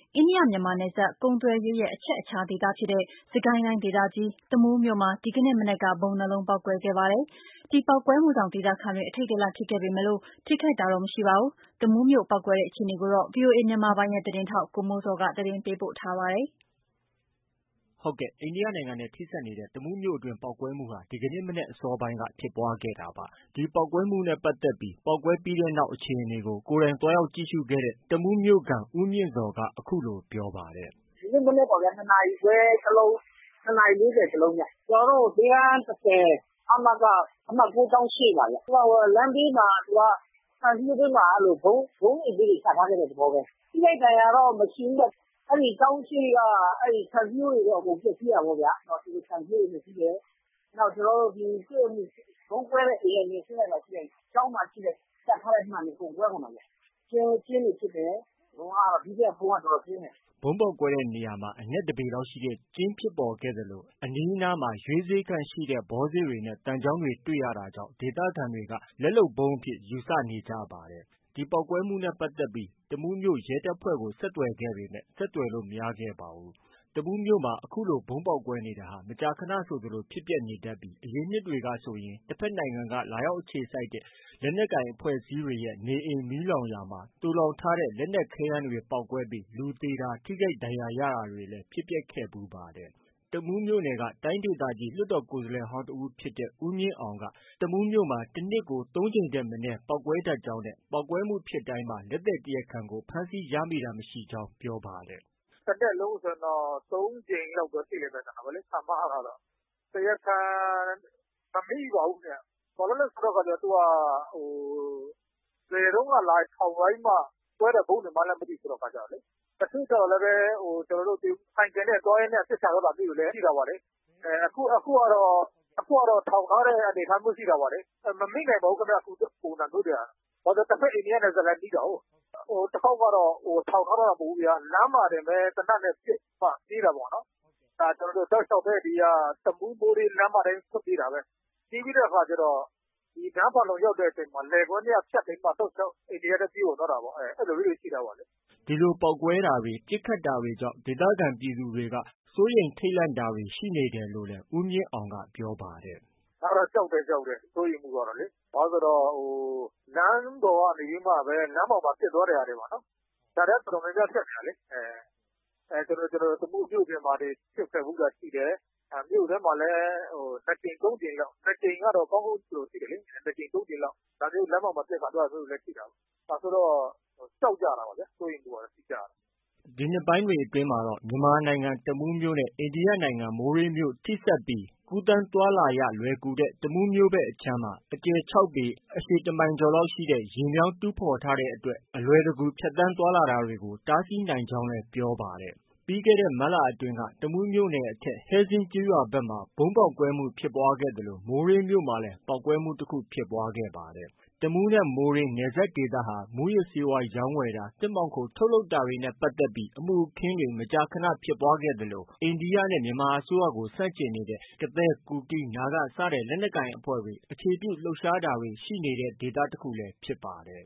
အိန္ဒိယမြန်မာနယ်စပ်ကုန်သွယ်ရေးရဲ့အချက်အခြာဒေသဖြစ်တဲ့စစ်ကိုင်းတိုင်းဒေသကြီးတမူးမြို့မှာဒီကနေ့မနက်ကဗုံးနှစ်လုံးပေါက်ကွဲခဲ့ပါတယ်။ဒီပေါက်ကွဲမှုကြောင့်ဒေသခံတွေအထိတ်တလန့်ဖြစ်ခဲ့ပေမဲ့ထိခိုက်တာတော့မရှိပါဘူး။တမူးမြို့ပေါက်ကွဲတဲ့အခြေအနေကိုတော့ VOA မြန်မာပိုင်းရဲ့သတင်းထောက်ကိုမိုးဇော်ကသတင်းပေးပို့ထားပါတယ်။အိန္ဒိယနိုင်ငံနဲ့ထိစပ်နေတဲ့တမူးမြို့အတွင်းပေါက်ကွဲမှုဟာဒီကနေ့မနက်အစောပိုင်းကဖြစ်ပွားခဲ့တာပါ။ဒီပေါက်ကွဲမှုနဲ့ပတ်သက်ပြီးပေါက်ကွဲပြီးနောက်အခြေအနေကိုကိုယ်တိုင်သွားရောက်ကြည့်ရှုခဲ့တဲ့တမူးမြို့ခံဦးမြင့်ဇော်ကအခုလိုပြောပါတယ်။ “ဒီနေ့မနက်ပေါ့ဗျာ 2 နာရီခွဲတလုံး 2 နာရီ 40 တလုံးဗျ။ ကျနော်တို့ဈေးကန်း10 အမက အမှတ်9ကျောင်းရှေ့မှာဗျ။ လမ်းဘေးမှာသူကခြံစည်းရိုးဘေးမှာဗုံးတွေချထားခဲ့တဲ့သဘောပဲ။ ထိခိုက်ဒဏ်ရာတော့မရှိဘူးဗျ။ အဲဒီကျောင်းရှေ့ကခြံစည်းရိုးတွေတော့အကုန်ပျက်စီးတာပေါ့ဗျာ။ ခြံစည်းရိုးတွေပျက်စီးတယ်။ နောက်ဗုံးကွဲတဲ့အိမ်ရဲ့မျက်နှာချင်းဆိုင်မှာရှိတဲ့ကျောင်းမှာရှိတဲ့တပ်ထားတဲ့မှန်တွေအကုန်ကွဲကုန်တာဗျ။ ကျင်းတွေဖြစ်တယ်။ ဒီဘက်ဗုံးကတော်တော်ပြင်းတယ်။ ” ဗုံးပေါက်ကွဲတဲ့နေရာမှာအနက်1 ပေလောက်ရှိတဲ့ကျင်းဖြစ်ပေါ်ခဲ့သလိုအနီးအနားမှာရွေးစေ့ခန့်ရှိတဲ့ဘောစေ့တွေနဲ့သံချောင်းတွေတွေ့ရတာကြောင့်ဒေသခံတွေက လက်လုပ်ဗုံးအဖြစ်ယူဆနေကြပါတယ်။ ဒီပေါက်ကွဲမှုနဲ့ပတ်သက်ပြီးတမူးမြို့ရဲတပ်ဖွဲ့ကိုဆက်သွယ်ခဲ့ပေမဲ့ဆက်သွယ်လို့မရခဲ့ပါဘူး။ တမူးမြို့မှာအခုလိုဗုံးပေါက်ကွဲနေတာဟာမကြာခဏဆိုသလိုဖြစ်ပျက်နေတတ်ပြီးအရင်နှစ်တွေကဆိုရင်တဘက်နိုင်ငံကလာရောက်အခြေစိုက်တဲ့လက်နက်ကိုင်အဖွဲ့အစည်းတွေရဲ့နေအိမ်မီးလောင်ရာမှာသိုလှောင်ထားတဲ့လက်နက်ခဲယမ်းတွေပေါက်ကွဲပြီးလူသေတာထိခိုက်ဒဏ်ရာရတာတွေလည်းဖြစ်ပျက်ခဲ့ဖူးပါတယ်။ တမူးမြို့နယ်ကတိုင်းဒေသကြီးလွှတ်တော်ကိုယ်စားလှယ်ဟောင်းတဦးဖြစ်တဲ့ဦးမြင့်အောင်ကတမူးမြို့မှာတနှစ်ကို ၃ ကြိမ်ထက်မနည်းပေါက်ကွဲတတ်ကြောင်းနဲ့ပေါက်ကွဲမှုဖြစ်တိုင်းမှာလက်သည်တရားခံကိုဖမ်းဆီးရမိတာမရှိကြောင်းပြောပါတယ်။ “တနှစ်လုံးဆိုရင်တော့3 ကြိမ်လောက်တော့ရှိလိမ့်မယ်ခန့်မှန်းထားတာ။ တရားခံမမိပါဘူးခင်ဗျ။ ဘာလို့လဲဆိုတော့သူကဘယ်တုန်းကလာထောင်ထားပြီးမှကွဲတဲ့ဗုံးတွေမှန်းလည်းမသိဆိုတော့လေ။ တချို့ကျတော့လည်းဆိုင်ကယ်နဲ့သွားရင်းနဲ့ပစ်ချသွားတာမျိုးတွေလည်းရှိတာပေါ့လေ။ အခုကတော့ထောင်ထားတဲ့အနေအထားမျိုးရှိတာပေါ့လေ။ မမိနိုင်ပါဘူးခင်ဗျပုံစံမျိုးတွေက။ ဘာလို့လဲဆိုတော့တဘက်အိန္ဒိယနယ်စပ်လည်းနီးတာကိုး။ တခေါက်ကတော့ထောင်ထားတာမဟုတ်ဘူးဗျာ။ လမ်းမှာတင်ပဲသေနတ်နဲ့ပစ်မှပြေးတာပေါ့နော်။ တောက်လျှောက်ပဲတမူးမိုးရေးလမ်းမအတိုင်းထွက်ပြေးတာပဲ။ ပြေးပြီးတဲ့အခါကျတော့ဒီနန်းဖာလုံရောက်တဲ့အချိန်မှာလယ်ကွင်းထဲကဖြတ်ပြီးမှတောက်လျှောက်အိန္ဒိယထဲပြေးဝင်သွားတာပေါ့။ အဲလိုလေးတွေရှိတာပေါ့လေ။ ” ဒီလိုပေါက်ကွဲတာတွေပစ်ခတ်တာတွေကြောင့်ဒေသခံပြည်သူတွေကစိုးရိမ်ထိတ်လန့်တာတွေရှိနေတယ်လို့လည်းဦးမြင့်အောင်ကပြောပါတယ်။ “ကြောက်တယ်စိုးရိမ်မှုကတော့လေ။ ဘာလို့လဲဆိုတော့လမ်းပေါ်ကနေပြီးမှပဲလမ်းပေါ်မှာဖြစ်သွားတဲ့ဟာတွေပေါ့နော်။ ဒါတွေကတော်တော်များများဖြစ်နေတာလေ။ တမူးမြို့ပြင်မှာတွေဖြစ်ခဲ့ဖူးတာရှိတယ်။ မြို့ထဲမှာလည်း2 ကြိမ် 3 ကြိမ်လောက် 2 ကြိမ်ကတော့ကောင်းကောင်းရှိတယ်လေ။ 2 ကြိမ် 3 ကြိမ်လောက်ဒါမျိုးလမ်းပေါ်မှာပစ်ခါသွားတာမျိုးတွေလည်းရှိတာကို။ ဆိုတော့ကြောက်ကြတာပေါ့ဗျာ။ စိုးရိမ်မှုကတော့ရှိကြတာ။ ” ဒီနှစ်ပိုင်းတွေအတွင်းမှာတော့မြန်မာနိုင်ငံတမူးမြို့နဲ့အိန္ဒိယနိုင်ငံမိုးရေးမြို့ထိစပ်ပြီးကူးသန်းသွားလာရလွယ်ကူတဲ့တမူးမြို့ဘက်အခြမ်းမှာအကျယ် 6 ပေ အရှည် 1 မိုင်ကျော်လောက်ရှိတဲ့ရေမြောင်းတူးဖော်ထားတဲ့အတွက်အလွယ်တကူဖြတ်သန်းသွားလာတာတွေကိုတားဆီးနိုင်ကြောင်းလည်းပြောပါတယ်။ ပြီးခဲ့တဲ့မတ်လအတွင်းကတမူးမြို့နယ်အထက်ဟဲဇင်းကျေးရွာဘက်မှာဗုံးပေါက်ကွဲမှုဖြစ်ပွားခဲ့သလိုမိုးရေးမြို့မှာလည်းပေါက်ကွဲမှုတခုဖြစ်ပွားခဲ့ပါတယ်။ တမူးနဲ့မိုးရေးနယ်စပ်ဒေသဟာမူးယစ်ဆေးဝါးရောင်းဝယ်တာ၊သစ်မှောင်ခိုထုတ်လုပ်တာတွေနဲ့ပတ်သက်ပြီးအမှုအခင်းတွေမကြာခဏဖြစ်ပွားခဲ့သလိုအိန္ဒိယနဲ့မြန်မာအစိုးရကိုဆန့်ကျင်နေတဲ့ကသည်း၊ကူကီး၊နာဂစတဲ့လက်နက်ကိုင်အဖွဲ့တွေအခြေပြုလှုပ်ရှားတာတွေရှိနေတဲ့ဒေသတခုလည်းဖြစ်ပါတယ်